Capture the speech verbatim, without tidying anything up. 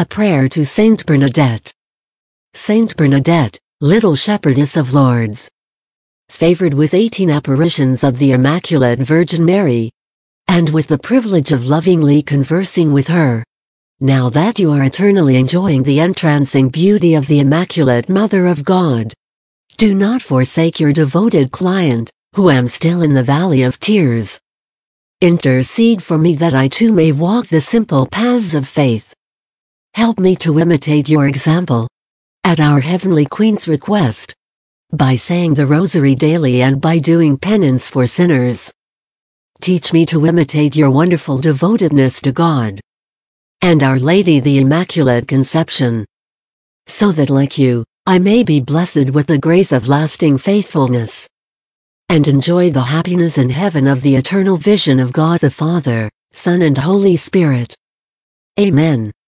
A prayer to Saint Bernadette. Saint Bernadette, little shepherdess of Lourdes, favored with eighteen apparitions of the Immaculate Virgin Mary, and with the privilege of lovingly conversing with her. Now that you are eternally enjoying the entrancing beauty of the Immaculate Mother of God, do not forsake your devoted client, who am still in the valley of tears. Intercede for me that I too may walk the simple paths of faith. Help me to imitate your example, at our Heavenly Queen's request, by saying the Rosary daily and by doing penance for sinners. Teach me to imitate your wonderful devotedness to God and Our Lady the Immaculate Conception, so that like you, I may be blessed with the grace of lasting faithfulness, and enjoy the happiness in heaven of the eternal vision of God the Father, Son and Holy Spirit. Amen.